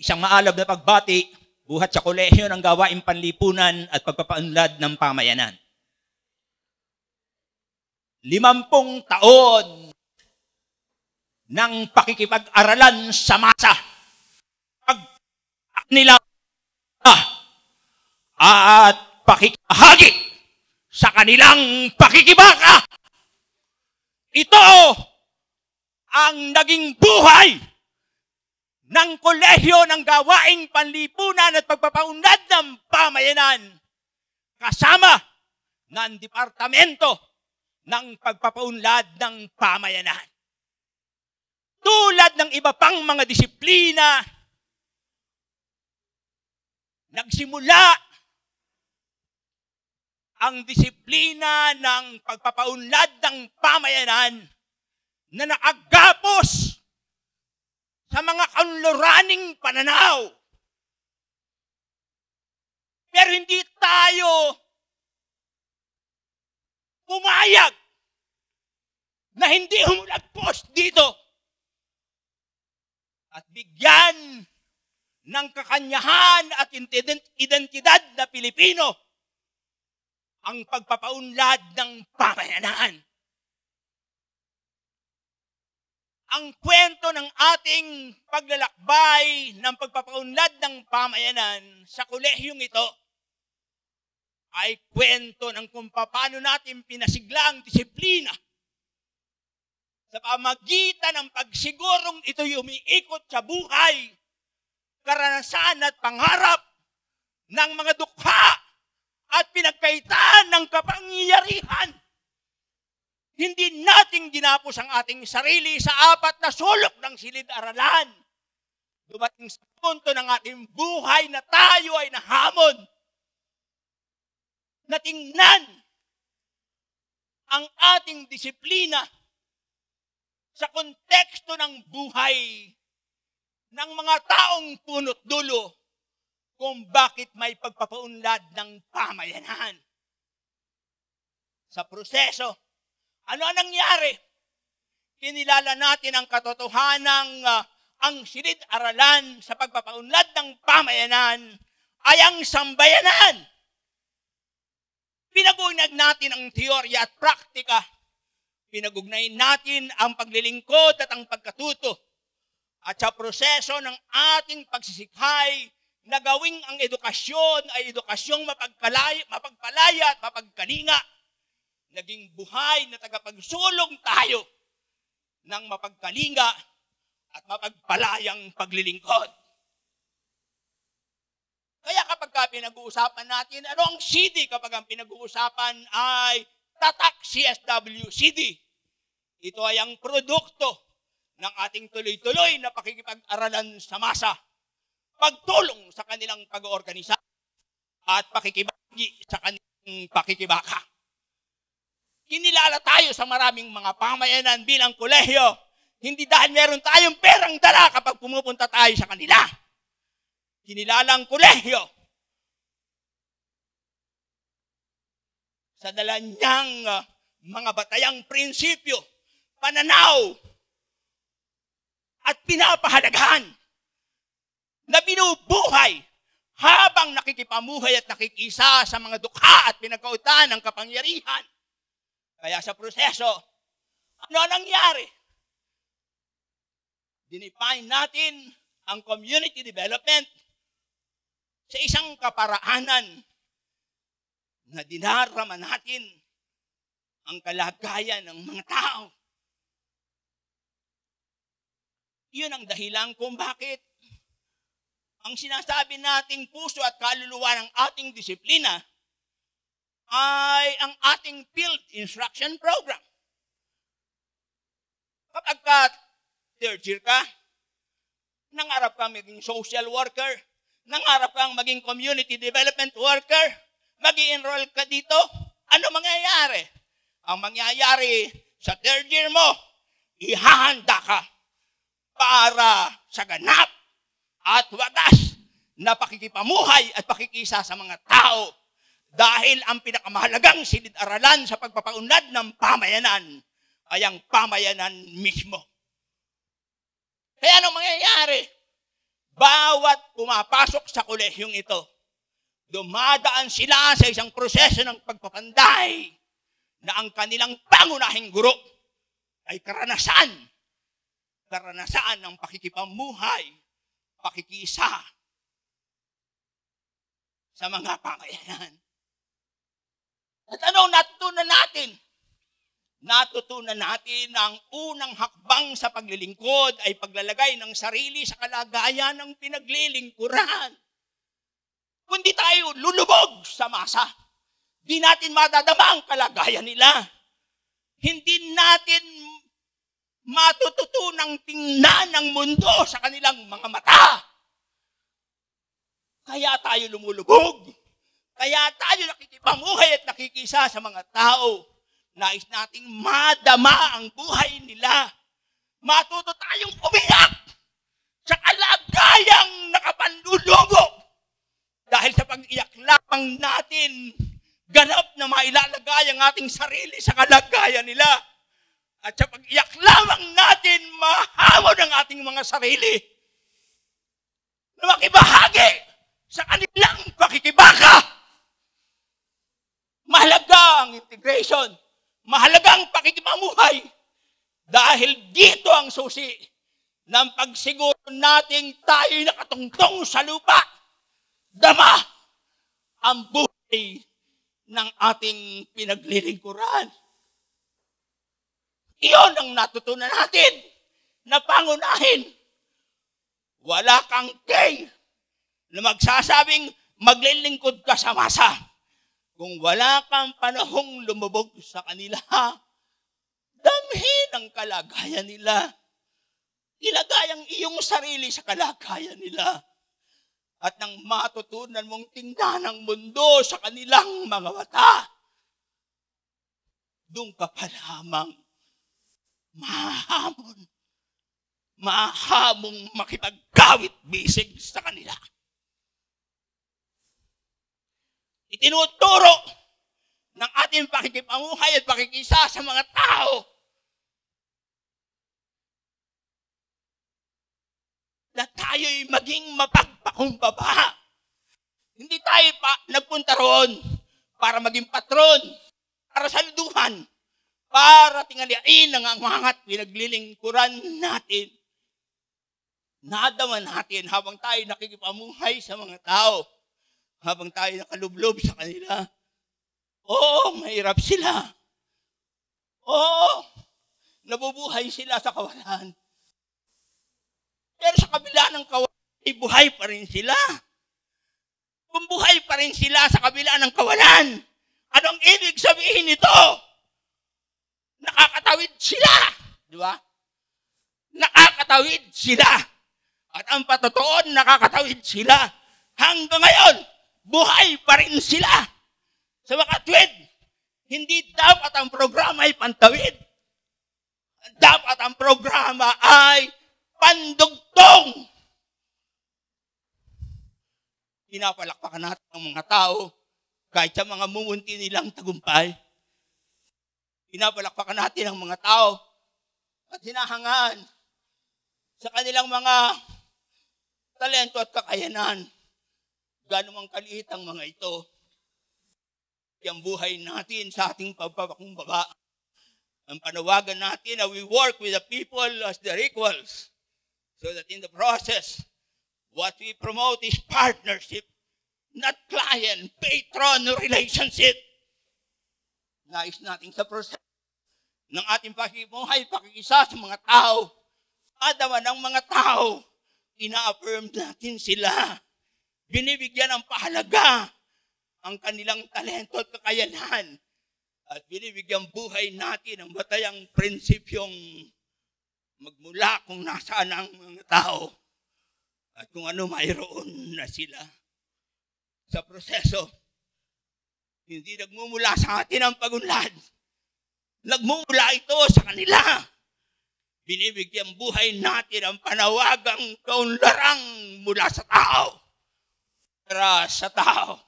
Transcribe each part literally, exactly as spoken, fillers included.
Isang maalab na pagbati, buhat sa kolehiyo ng gawaing panlipunan at pagpapaunlad ng pamayanan. Limampung taon ng pakikipag-aralan sa masa. Pag nila at pakikahagi sa kanilang pakikibaka. Ito ang naging buhay ng kolehiyo ng gawaing panlipunan at pagpapaunlad ng pamayanan kasama ng Departamento ng Pagpapaunlad ng Pamayanan. Tulad ng iba pang mga disiplina, nagsimula ang disiplina ng pagpapaunlad ng pamayanan na nakagapos sa mga kanluraning pananaw. Pero hindi tayo pumayag na hindi humulagpos dito at bigyan ng kakanyahan at identidad na Pilipino ang pagpapaunlad ng pamayanan. Ang kwento ng ating paglalakbay ng pagpapaunlad ng pamayanan sa kolehiyong ito ay kwento ng kung paano natin pinasigla ang disiplina sa pamagitan ng pagsigurong ito'y umiikot sa buhay, karanasan at pangarap ng mga dukha at pinagkaitan ng kapangyarihan. Hindi natin ginapos ang ating sarili sa apat na sulok ng silid-aralan. Dumating sa punto ng ating buhay na tayo ay nahamon. Natingnan ang ating disiplina sa konteksto ng buhay ng mga taong punot dulo kung bakit may pagpapaunlad ng pamayanan. Sa proseso, ano ang nangyari? Kinilala natin ang katotohanang uh, ang silid-aralan sa pagpapaunlad ng pamayanan ay ang sambayanan. Pinagugnay natin ang teorya at praktika. Pinagugnay natin ang paglilingkod at ang pagkatuto. At sa proseso ng ating pagsisikhay na gawing ang edukasyon ay edukasyong mapagkalaya, mapagpalaya at mapagkalinga, naging buhay na tagapagsulong tayo ng mapagkalinga at mapagpalayang paglilingkod. Kaya kapag ka pinag-uusapan natin, ano ang C D kapag ang pinag-uusapan ay Tatak C S W C D? Ito ay ang produkto ng ating tuloy-tuloy na pakikipag-aralan sa masa, pagtulong sa kanilang pag-oorganisa at pakikibagi sa kanilang pakikibaka. Kinilala tayo sa maraming mga pamayanan bilang kolehiyo, hindi dahil meron tayong perang dala kapag pumupunta tayo sa kanila. Kinilala ang kolehiyo sa dala niyang uh, mga batayang prinsipyo, pananaw, at pinapahalagahan na binubuhay habang nakikipamuhay at nakikisa sa mga dukha at pinagkautan ng kapangyarihan. Kaya sa proseso, ano nangyari? Dinefine natin ang community development sa isang kaparaanan na dinarama natin ang kalagayan ng mga tao. Iyon ang dahilan kung bakit ang sinasabi nating puso at kaluluwa ng ating disiplina ay ang ating field instruction program. Kapag ka third year ka, nangarap kang maging social worker, nangarap kang maging community development worker, mag-i-enroll ka dito, ano mangyayari? Ang mangyayari sa third year mo, ihahanda ka para sa ganap at wagas na pakikipamuhay at pakikisa sa mga tao. Dahil ang pinakamahalagang silid-aralan sa pagpapaunlad ng pamayanan ay ang pamayanan mismo. Kaya anong mangyayari? bawat pumapasok sa kolehiyong ito, dumadaan sila sa isang proseso ng pagpapanday na ang kanilang pangunahing guro ay karanasan. Karanasan ng pakikipamuhay, pakikisa sa mga pamayanan. At anong natutunan natin? Natutunan natin na ang unang hakbang sa paglilingkod ay paglalagay ng sarili sa kalagayan ng pinaglilingkuran. Kundi tayo lulubog sa masa, di natin madadama ang kalagayan nila. Hindi natin matututunang tingnan ang mundo sa kanilang mga mata. Kaya tayo lumulubog. Kaya tayo nakikipamuhay at nakikisa sa mga tao. Nais nating madama ang buhay nila. Matuto tayong umiyak sa kalagayang nakapanlulubo. Dahil sa pag-iyak lamang natin, ganap na mailalagay ang ating sarili sa kalagayan nila. At sa pag-iyak lamang natin, mahamon ang ating mga sarili na makibahagi sa kanilang pakikibaka. Mahalaga ang integration. Mahalaga ang pakikipamuhay. Dahil dito ang susi ng pagsiguro nating tayo nakatungtong sa lupa. Dama ang buhay ng ating pinaglilingkuran. Iyon ang natutunan natin na pangunahin. Wala kang kay na magsasabing maglilingkod ka sa masa kung wala kang panahong lumubog sa kanila. Damhin ang kalagayan nila. Ilagay ang iyong sarili sa kalagayan nila. At nang matutunan mong tingnan ang mundo sa kanilang mga mata, doon ka pa lamang mahamon, mahamong makipagkawit-bisig sa kanila. Itinuturo ng ating pakikipamuhay at pakikisa sa mga tao na tayo'y maging mapagpakumbaba. Hindi tayo pa nagpunta roon para maging patron, para saluduhan, para tingaliain ang angangat pinaglilingkuran natin. Nadaman natin habang tayo nakikipamuhay sa mga tao, habang tayo nakalublob sa kanila. Oo, mahirap sila. Oo, nabubuhay sila sa kawalan. Pero sa kabila ng kawalan, buhay pa rin sila. Kung buhay pa rin sila sa kabila ng kawalan, anong ibig sabihin nito? Nakakatawid sila. Di ba? Nakakatawid sila. At ang patotoo, nakakatawid sila. Hanggang ngayon, buhay pa rin sila. Sa mga tuwid, hindi dapat ang programa ay pantawid. Dapat ang programa ay pandugtong. Pinapalakpakan natin ang mga tao kahit sa mga mumunti nilang tagumpay. Pinapalakpakan natin ang mga tao at hinahangaan sa kanilang mga talento at kakayanan. Gano'n mang kaliit ang mga ito. Yung buhay natin sa ating pagpapakumbaba. Ang panawagan natin na we work with the people as their equals so that in the process, what we promote is partnership, not client-patron relationship. Nais natin sa process ng ating pakikibuhay, pakikisa sa mga tao. Adaman ng mga tao, ina-affirm natin sila. Binibigyan ng pahalaga ang kanilang talento at kakayanan. At binibigyan buhay natin ang batayang prinsipyong magmula kung nasaan ang mga tao at kung ano mayroon na sila. Sa proseso, hindi nagmumula sa atin ang pagunlad. Nagmumula ito sa kanila. Binibigyan buhay natin ang panawagang kaunlarang mula sa tao. Para sa tao.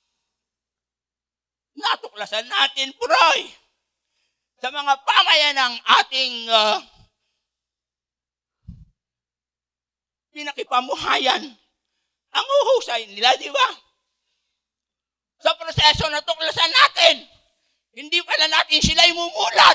Natuklasan natin, Puroy, sa mga pamayan ng ating uh, pinakipamuhayan. Ang uhusay nila, di ba? Sa proseso na tuklasan natin, hindi pala natin sila imumulat.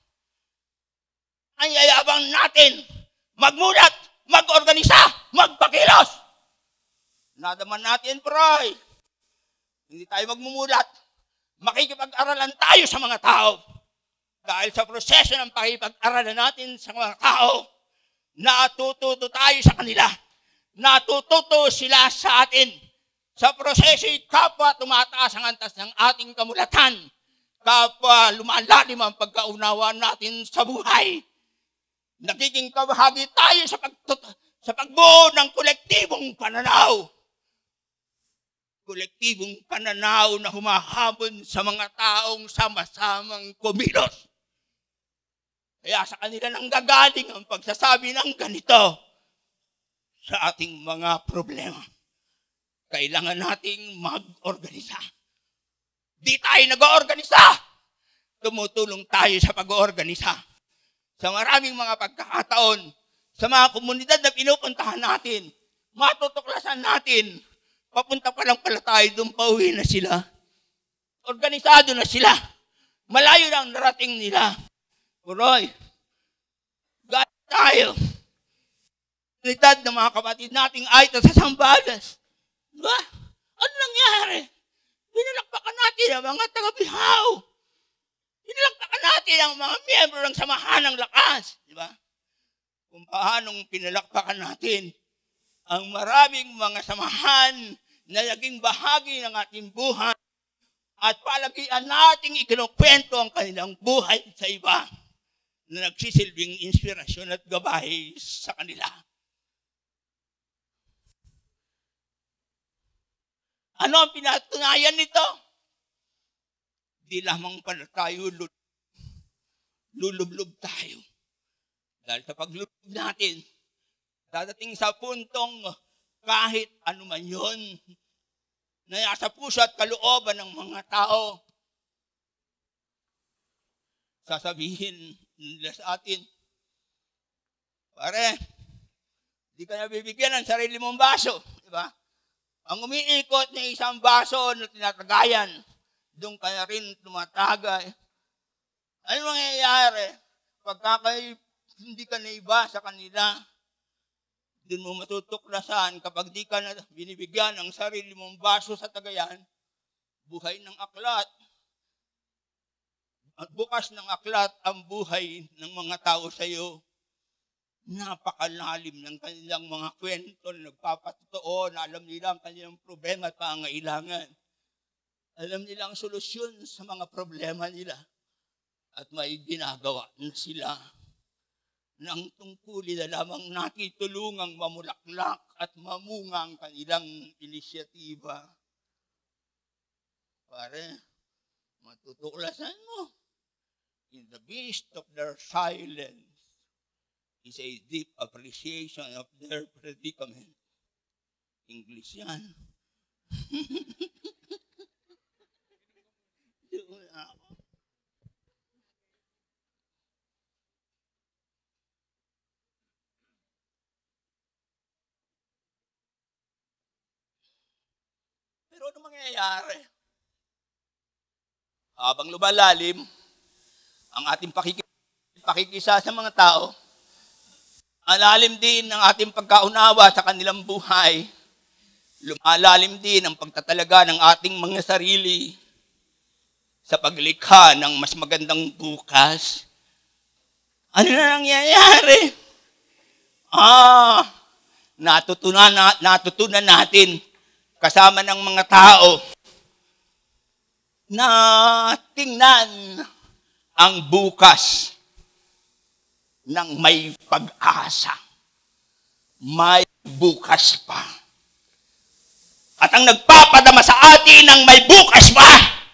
Ang yayabang natin, magmulat, mag-organisa, magpakilos. Nadaman natin, Proy. Hindi tayo magmumulat. Makikipag-aralan tayo sa mga tao. Dahil sa proseso ng pakipag-aralan natin sa mga tao, natututo tayo sa kanila. Natututo sila sa atin. Sa proseso, kapwa tumataas ang antas ng ating kamulatan. Kapwa lumalalim ang pagkaunawa natin sa buhay. Nagiging kabahagi tayo sa, pagtut- sa pagbuo ng kolektibong pananaw. Kolektibong pananaw na humahabon sa mga taong sama-samang kumilos. Kaya sa kanila nang gagaling ang pagsasabi ng ganito sa ating mga problema. Kailangan nating mag-organisa. Di tayo nag-organisa. Tumutulong tayo sa pag-organisa. Sa maraming mga pagkakataon, sa mga komunidad na pinupuntahan natin, matutuklasan natin, papunta pa lang pala tayo, doon pauwi na sila. Organisado na sila. Malayo na ang narating nila. Puroy, gaya tayo. Komunidad ng mga kapatid nating Aita sa Zambales. Diba? Ano nangyari? Pinalakpakan natin ang mga taga-Bihaw. Pinalakpakan natin ang mga miyembro ng Samahan ng Lakas. Diba? Kung paanong pinalakpakan natin ang maraming mga samahan na naging bahagi ng ating buhay at palagian nating ikinukwento ang kanilang buhay sa iba na nagsisilbing inspirasyon at gabay sa kanila. Ano ang pinatunayan nito? Di lamang pala tayo lulublob tayo. Dahil sa paglulublob natin, dadating sa puntong kahit ano man yun, na nasa puso at kalooban ng mga tao, sasabihin nila sa atin, pare, di ka nabibigyan ng sarili mong baso. Diba? Ang umiikot na isang baso na tinatagayan, doon ka na rin tumatagay. Ano mangyayari? Pagka kayo, hindi ka naiba sa kanila, doon mo matutuklasan kapag di ka na binibigyan ng sarili mong baso sa tagayan, buhay ng aklat. At bukas ng aklat ang buhay ng mga tao sa iyo. Napakalalim ng kanilang mga kwento na nagpapatotoo na alam nila ang kanilang problema at pangailangan. Alam nila ang solusyon sa mga problema nila. At may ginagawa na sila nang tungkulin na lamang nakitulungang mamulaklak at mamunga ang kanilang inisyatiba. Pare, matutuklasan mo. In the midst of their silence is a deep appreciation of their predicament. English yan. Pero ano mangyayari? Habang lumalalim ang ating pakikisa, pakikisa sa mga tao, ang lalim din ng ating pagkaunawa sa kanilang buhay, lumalalim din ang pagtatalaga ng ating mga sarili sa paglikha ng mas magandang bukas. Ano na nangyayari? Ah, natutunan, natutunan natin kasama ng mga tao na tingnan ang bukas ng may pag-asa. May bukas pa. At ang nagpapadama sa atin ng may bukas pa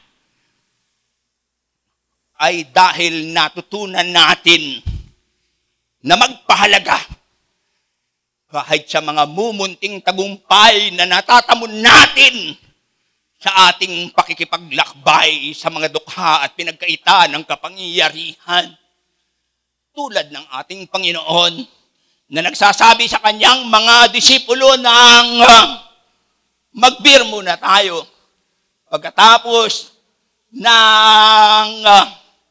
ay dahil natutunan natin na magpahalaga kahit sa mga mumunting tagumpay na natatamon natin sa ating pakikipaglakbay sa mga dukha at pinagkaitan ng kapangyarihan. Tulad ng ating Panginoon na nagsasabi sa kanyang mga disipulo ng uh, mag-beer muna tayo. Pagkatapos ng uh,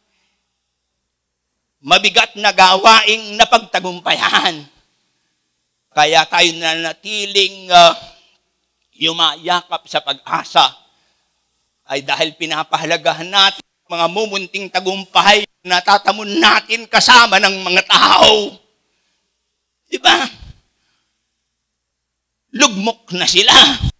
mabigat na gawaing napagtagumpayan, kaya tayo nanatiling uh, yumayakap sa pag-asa ay dahil pinapahalagahan natin mga mumunting tagumpay na tatamon natin kasama ng mga tao. Di ba? Lugmok na sila.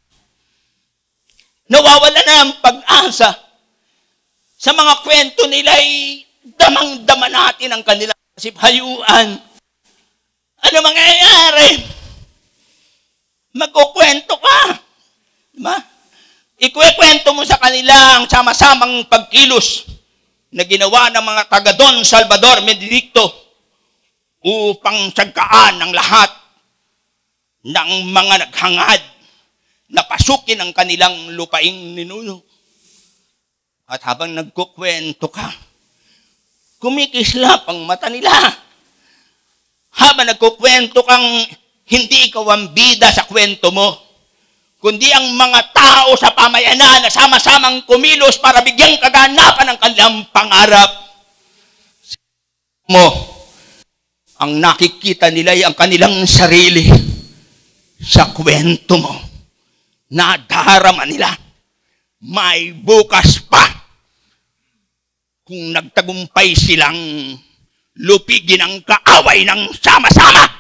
Nawawala na ang pag-asa. Sa mga kwento nila'y damang-dama natin ang kanilang kasipayuan. Ano mangyayari? Magkukwento ka. Diba? Ikwekwento mo sa kanila ang sama-samang pagkilos na ginawa ng mga taga Don Salvador Benedicto upang sagkaan ang lahat ng mga naghangad na pasukin ang kanilang lupaing ninuno. At habang nagkukwento ka, kumikislap ang mata nila. Habang nagkukwento kang hindi ikaw ang bida sa kwento mo, kundi ang mga tao sa pamayanan na sama-samang kumilos para bigyang kaganapan ng kanilang pangarap. Mo, ang nakikita nila ay ang kanilang sarili sa kwento mo. Nadarama nila. May bukas pa. Kung nagtagumpay silang lupigin ang kaaway ng sama-sama,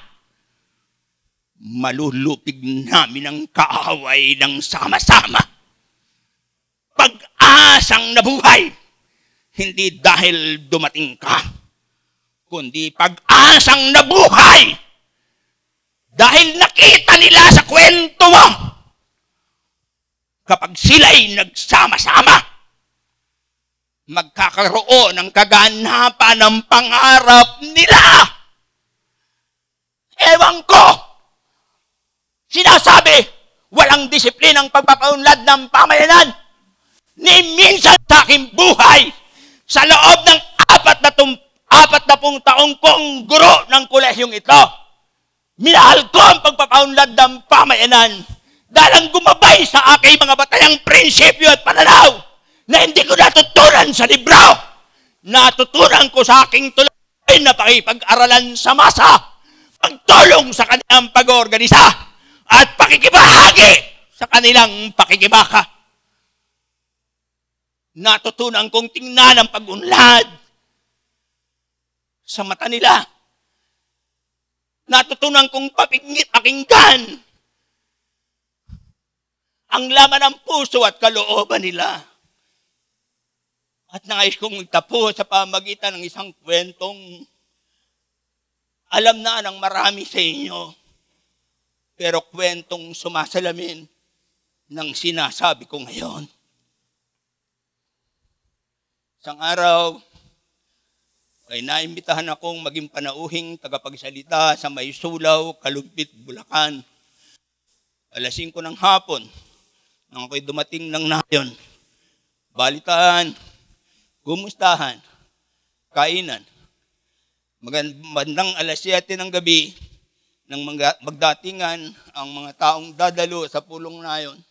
malulupig namin ang kaaway ng sama-sama. Pag-asang nabuhay, hindi dahil dumating ka, kundi pag-asang nabuhay dahil nakita nila sa kwento mo. Kapag sila'y nagsama-sama, magkakaroon ng kaganapan ng pangarap nila. Ewan ko, sinasabi, walang disiplinang pagpapaunlad ng pamayanan. Ni minsan sa aking buhay, sa loob ng apat na, tum, apat na pung taong kong guro ng kolehyong ito, minahal ko ang pagpapaunlad ng pamayanan dahil ang gumabay sa aking mga batayang prinsipyo at pananaw na hindi ko natutunan sa libro. Natutunan ko sa aking tuloy na pakipag-aralan sa masa, pagtulong sa kanilang pag-organisa, at pakikibahagi sa kanilang pakikibaka. Natutunan kong tingnan ang pag-unlad sa mata nila. Natutunan kong papingit pakinggan ang laman ng puso at kalooban nila. At nangais kong magtapos sa pamagitan ng isang kwentong alam na ng marami sa inyo, pero kwentong sumasalamin ng sinasabi ko ngayon. Isang araw, ay naimbitahan akong maging panauhing tagapagsalita sa Maysulaw, Kalugpit, Bulacan. Alas singko ng hapon, nang ako'y dumating ng nayon. Balitaan, kumustahan, kainan. Magandang alas siyete ng gabi, nang magdatingan ang mga taong dadalo sa pulong na yon.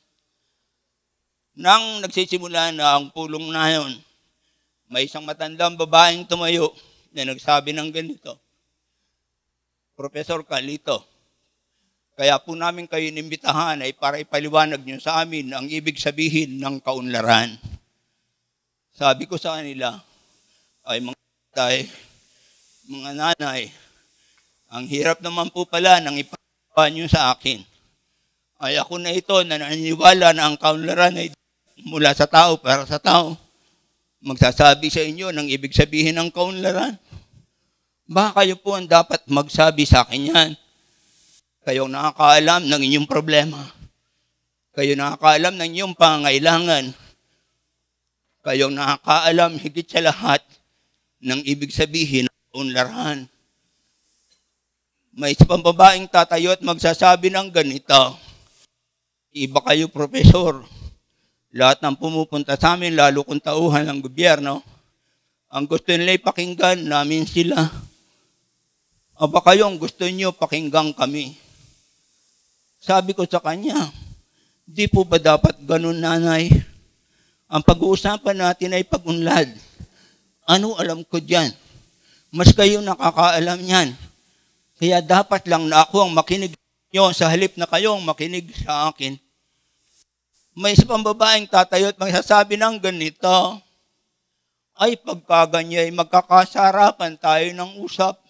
Nang nagsisimula na ang pulong na yon, may isang matandang babaeng tumayo na nagsabi ng ganito, Professor Carlito, kaya po namin kayo inimbitahan ay para ipaliwanag niyo sa amin ang ibig sabihin ng kaunlaran. Sabi ko sa kanila, ay mga tatay, mga nanay, ang hirap naman po pala ng ipagawa niyo sa akin. Ay ako na ito na naniniwala na ang kaunlaran ay mula sa tao para sa tao. Magsasabi sa inyo ng ibig sabihin ng kaunlaran. Baka kayo po ang dapat magsabi sa akin yan. Kayo nakakaalam ng inyong problema. Kayo nakakaalam ng inyong pangailangan. Kayo nakakaalam higit sa lahat ng ibig sabihin ng kaunlaran. May isang babaeng tatayo at magsasabi ng ganito, iba kayo, Profesor. Lahat ng pumupunta sa amin, lalo kung tauhan ng gobyerno, ang gusto nila ipakinggan namin sila. Aba kayong gusto niyo pakinggan kami. Sabi ko sa kanya, di po ba dapat ganun, nanay? Ang pag-uusapan natin ay pag-unlad. Ano alam ko dyan? Mas kayo nakakaalam yan. Kaya dapat lang na ako ang makinig nyo sa halip na kayong makinig sa akin. May isa pang babaeng tatayo at magsasabi ng ganito, ay pagkaganyay magkakasarapan tayo ng usap.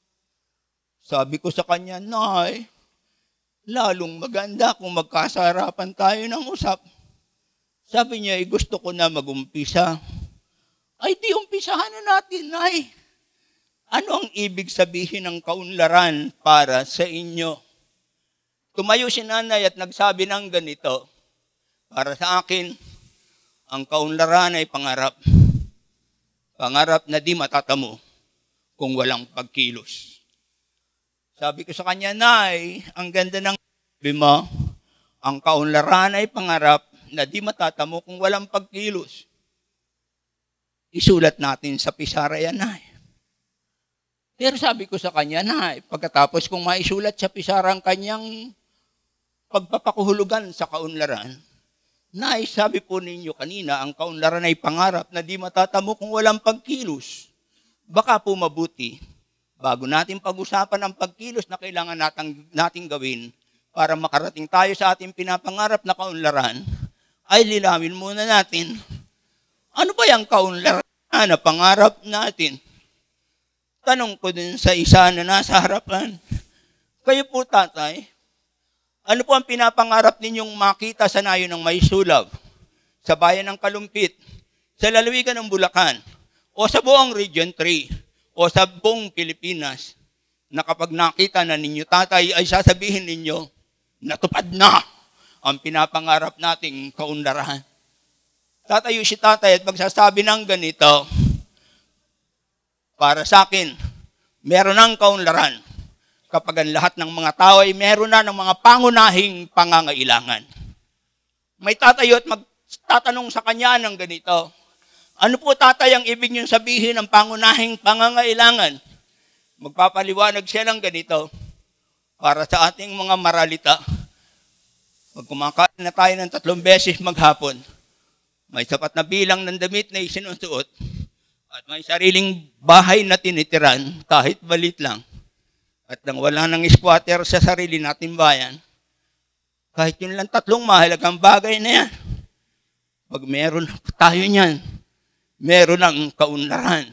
Sabi ko sa kanya, nay, lalong maganda kung magkasarapan tayo ng usap. Sabi niya, gusto ko na mag-umpisa. Ay, di umpisahan na natin, nay. Ano ang ibig sabihin ng kaunlaran para sa inyo? Tumayo si nanay at nagsabi ng ganito, para sa akin, ang kaunlaran ay pangarap. Pangarap na di matatamo kung walang pagkilos. Sabi ko sa kanya, nay, ang ganda ng sabi mo, ang kaunlaran ay pangarap na di matatamo kung walang pagkilos. Isulat natin sa pisara yan, nay. Pero sabi ko sa kanya, nay, pagkatapos kong maisulat sa pisara ang kanyang pagpapakuhulugan sa kaunlaran, nay, sabi po ninyo kanina, ang kaunlaran ay pangarap na di matatamo kung walang pagkilos. Baka po mabuti, bago natin pag-usapan ang pagkilos na kailangan nating, nating gawin para makarating tayo sa ating pinapangarap na kaunlaran, ay lilawin muna natin, ano ba yung kaunlaran na pangarap natin? Tanong ko din sa isa na nasa harapan, kayo po tatay, ano po ang pinapangarap ninyong makita sa nayon ng may sulab, sa bayan ng Kalumpit, sa lalawigan ng Bulacan, o sa buong Region three, o sa buong Pilipinas, na kapag nakita na ninyo tatay, ay sasabihin ninyo, natupad na ang pinapangarap nating kaunlaran. Tatayo si tatay at magsasabi ng ganito, para sa akin, meron ng kaunlaran kapag ang lahat ng mga tao ay meron na ng mga pangunahing pangangailangan. May tatayo at magtatanong sa kanya ng ganito, ano po tatay ang ibig niyong sabihin ng pangunahing pangangailangan? Magpapaliwanag siya ng ganito, para sa ating mga maralita, pag kumakain na tayo ng tatlong beses maghapon, may sapat na bilang ng damit na isinusuot, at may sariling bahay na tinitiran, kahit balit lang, at nang wala ng squatter sa sarili nating bayan, kahit yun lang tatlong mahalagang bagay na yan, pag meron tayo niyan, meron ng kaunlaran.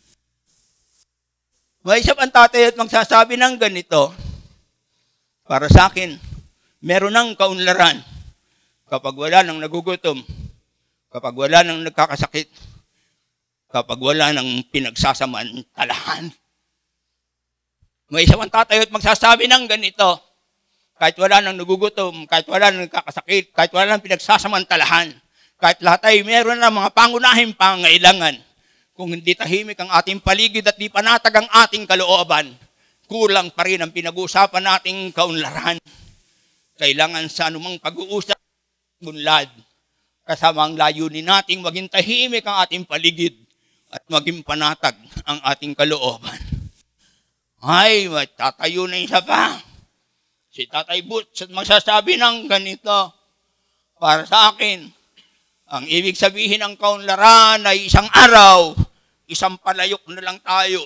May isa pang tatay at magsasabi ng ganito, para sa akin, meron ng kaunlaran kapag wala nang nagugutom, kapag wala nang nagkakasakit, kapag wala nang pinagsasamantalahan. May isa pang tatay at magsasabi ng ganito, kahit wala nang nagugutom, kahit wala nang nagkakasakit, kahit wala nang pinagsasamantalahan, kahit lahat ay meron na mga pangunahing pangailangan, kung hindi tahimik ang ating paligid at di panatag ang ating kalooban, kulang pa rin ang pinag-uusapan nating kaunlaran. Kailangan sa anumang pag-uusap, bunlad, kasama ang layunin nating maging tahimik ang ating paligid at maging panatag ang ating kalooban. Ay, tatayo na isa pa. Si Tatay Butch at magsasabi ng ganito, para sa akin, ang ibig sabihin ng kaunlaran ay isang araw, isang palayok na lang tayo.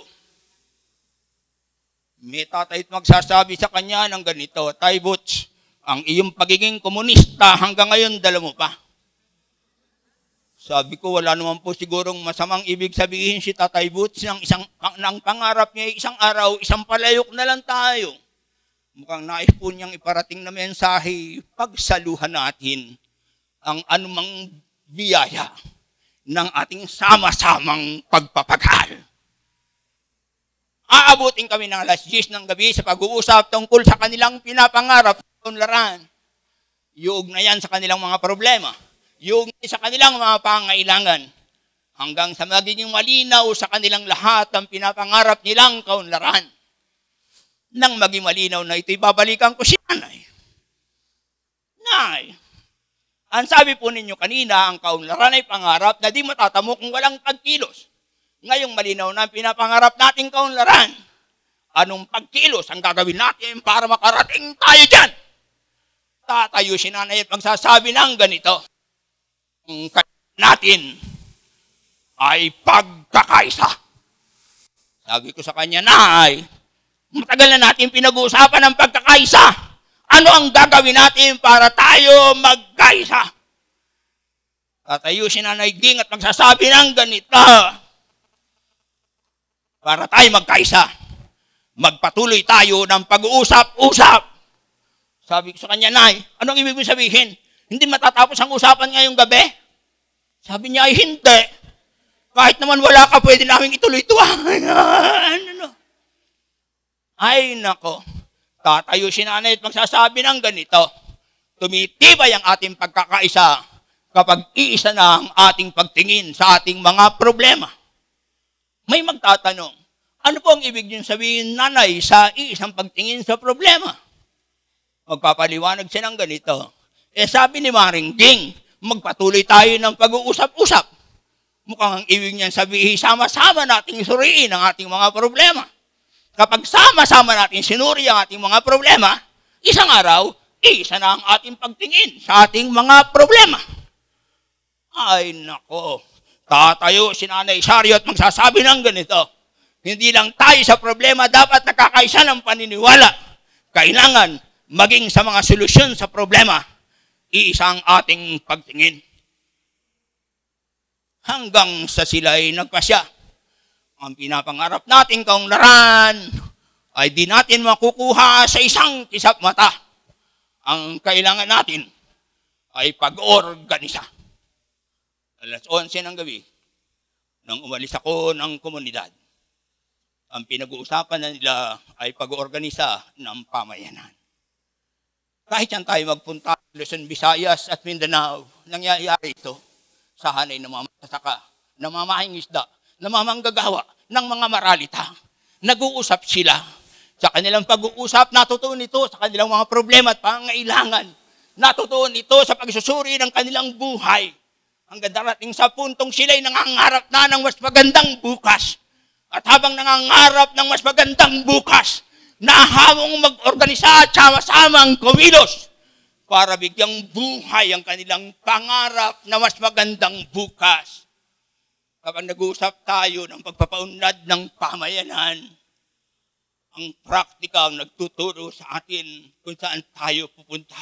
May tatay magsasabi sa kanya ng ganito, Tay Butch, ang iyong pagiging komunista hanggang ngayon dala mo pa. Sabi ko, wala naman po sigurong masamang ibig sabihin si Tatay Butch ng isang ng pangarap niya, isang araw, isang palayok na lang tayo. Mukhang nais po niyang iparating na mensahe, pagsaluhan natin ang anumang biyaya ng ating sama-samang pagpapaghal. Aabutin kami ng alas diyes ng gabi sa pag-uusap tungkol sa kanilang pinapangarap na kaunlaran. Yuog na yan sa kanilang mga problema. Yuog na sa kanilang mga pangailangan. Hanggang sa magiging malinaw sa kanilang lahat ang pinapangarap nilang kaunlaran. Nang maging malinaw na ito'y babalikan ko si Nanay. Nay, ang sabi po ninyo kanina, ang kaunlaran ay pangarap na di matatamo kung walang pagkilos. Ngayong malinaw na ang pinapangarap nating kaunlaran. Anong pagkilos ang gagawin natin para makarating tayo dyan? Tatayo si nanay at magsasabi ng ganito. Ang kailangan natin ay pagkakaisa. Sabi ko sa kanya, Nay, matagal na natin pinag-uusapan ng pagkakaisa. Ano ang gagawin natin para tayo magkaisa? Tatayo si Nanay Ging at magsasabi ng ganito. Para tayo magkaisa, magpatuloy tayo ng pag-uusap-usap. Sabi ko sa kanya, Nay, anong ibig mong sabihin? Hindi matatapos ang usapan ngayong gabi? Sabi niya, ay hindi. Kahit naman wala ka, pwede namin ituloy ito. Ano? Ay, nako. Tatayo si nanay at magsasabi ng ganito. Tumitibay ang ating pagkakaisa kapag iisa na ang ating pagtingin sa ating mga problema. May magtatanong, ano po ang ibig niyong sabihin, nanay, sa iisang pagtingin sa problema? Magpapaliwanag siya ng ganito. Eh sabi ni Maring Ging, magpatuloy tayo ng pag-uusap-usap. Mukhang ang ibig niyan sabihin, sama-sama nating suriin ang ating mga problema. Kapag sama-sama natin sinuri ang ating mga problema, isang araw, isa na ang ating pagtingin sa ating mga problema. Ay, nako. Tatayo si Nanay Sario at magsasabi ng ganito. Hindi lang tayo sa problema dapat nakakaisa ng paniniwala. Kailangan maging sa mga solusyon sa problema, iisang ating pagtingin. Hanggang sa sila ay nagpasya. Ang pinapangarap nating kaunlaran ay di natin makukuha sa isang kisap mata. Ang kailangan natin ay pag-organisa. Alas onse ng gabi, nang umalis ako ng komunidad, ang pinag-uusapan na nila ay pag-organisa ng pamayanan. Kahit yan tayo magpunta sa Luzon, Visayas at Mindanao, nangyayari ito sa hanay ng mga magsasaka, namamahing isda, namamanggagawa ng mga maralita. Nag-uusap sila. Sa kanilang pag-uusap, natutuon ito sa kanilang mga problema at pangangailangan. Natutuon ito sa pagsusuri ng kanilang buhay. Hanggang darating sa puntong sila'y nangangarap na ng mas magandang bukas. At habang nangangarap ng mas magandang bukas, nahamong mag-organisa at sama-samang kumilos para bigyang buhay ang kanilang pangarap na mas magandang bukas. Kapag nag-uusap tayo ng pagpapaunlad ng pamayanan, ang praktika ang nagtuturo sa atin kung saan tayo pupunta.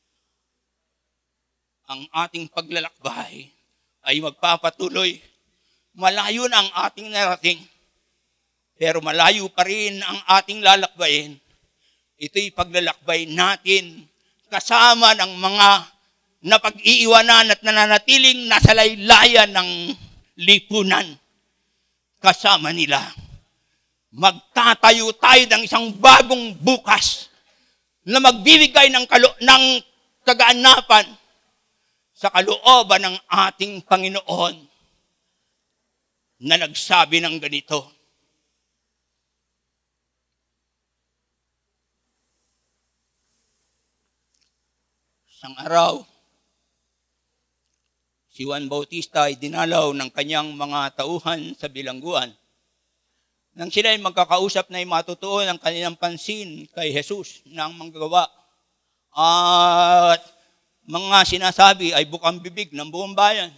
Ang ating paglalakbay ay magpapatuloy. Malayo na ang ating narating, pero malayo pa rin ang ating lalakbayin. Ito'y paglalakbay natin kasama ng mga napag-iiwanan at nananatiling nasa laylayan ng lipunan. Kasama nila. Magtatayo tayo ng isang bagong bukas na magbibigay ng, kalo- ng kaganapan sa kalooban ng ating Panginoon na nagsabi ng ganito. Isang araw, si Juan Bautista ay dinalaw ng kanyang mga tauhan sa bilangguan. Nang sila ay magkakausap na ay matutuon ang kanilang pansin kay Jesus na ang manggagawa. At mga sinasabi ay bukang bibig ng buong bayan.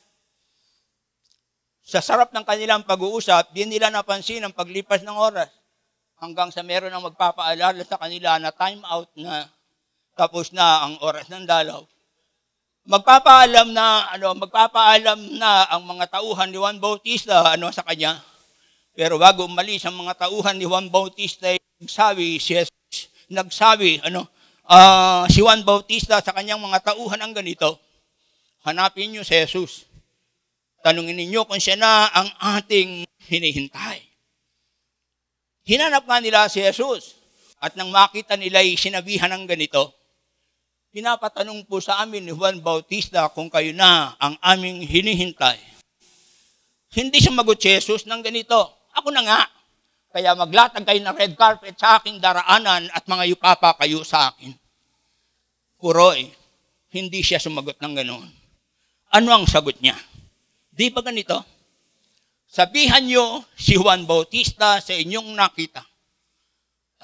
Sa sarap ng kanilang pag-uusap, di nila napansin ang paglipas ng oras hanggang sa meron ang magpapaalala sa kanila na time out na tapos na ang oras ng dalaw. Magpapaalam na ano, magpapaalam na ang mga tauhan ni Juan Bautista ano sa kanya. Pero bago umalis ang mga tauhan ni Juan Bautista, nagsabi si Jesus, nagsabi ano, uh, si Juan Bautista sa kanyang mga tauhan ang ganito. Hanapin niyo si Jesus. Tanungin ninyo kung siya na ang ating hinihintay. Hinanap nga nila si Jesus at nang makita nila ay sinabihan ng ganito. Pinapatanong po sa amin ni Juan Bautista kung kayo na ang aming hinihintay. Hindi sumagot si Jesus ng ganito. Ako na nga. Kaya maglatag kayo ng red carpet sa aking daraanan at mga yupapa kayo sa akin. Puroy, hindi siya sumagot ng ganoon. Ano ang sagot niya? Di ba ganito? Sabihan niyo si Juan Bautista sa inyong nakita.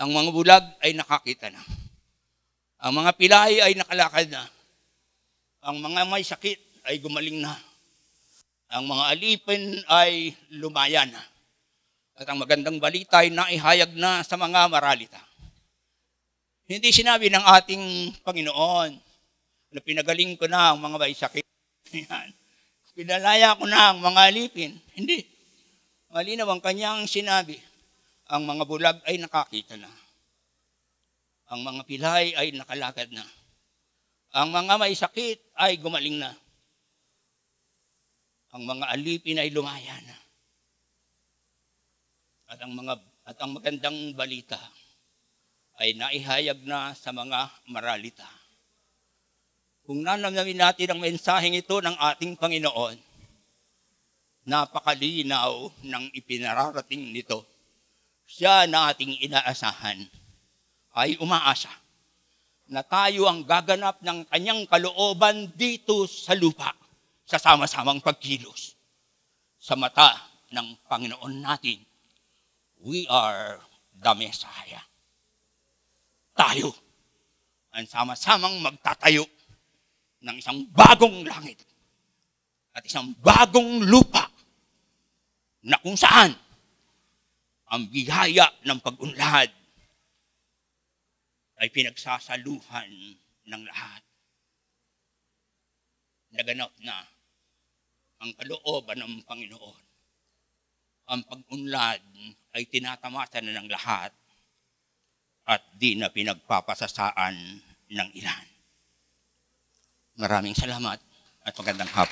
Ang mga bulag ay nakakita na. Ang mga pilay ay nakalakad na. Ang mga may sakit ay gumaling na. Ang mga alipin ay lumaya na. At ang magandang balita ay naihayag na sa mga maralita. Hindi sinabi ng ating Panginoon na pinagaling ko na ang mga may sakit. Pinalaya ko na ang mga alipin. Hindi. Malinaw ang kanyang sinabi. Ang mga bulag ay nakakita na. Ang mga pilay ay nakalakad na. Ang mga may sakit ay gumaling na. Ang mga alipin ay lumaya na. At ang mga at ang magandang balita ay naihayag na sa mga maralita. Kung nanamnamin natin ang mensaheng ito ng ating Panginoon, napakalinaw ng ipinararating nito. Siya na ating inaasahan ay umaasa na tayo ang gaganap ng kanyang kalooban dito sa lupa sa sama-samang pagkilos. Sa mata ng Panginoon natin, we are the Messiah. Tayo ang sama-samang magtatayo ng isang bagong langit at isang bagong lupa na kung saan ang biyaya ng pag-unlad ay pinagsasaluhan ng lahat. Naganap na ang kalooban ng Panginoon. Ang pag-unlad ay tinatamasa na ng lahat at di na pinagpapasasaan ng ilan. Maraming salamat at magandang hapon.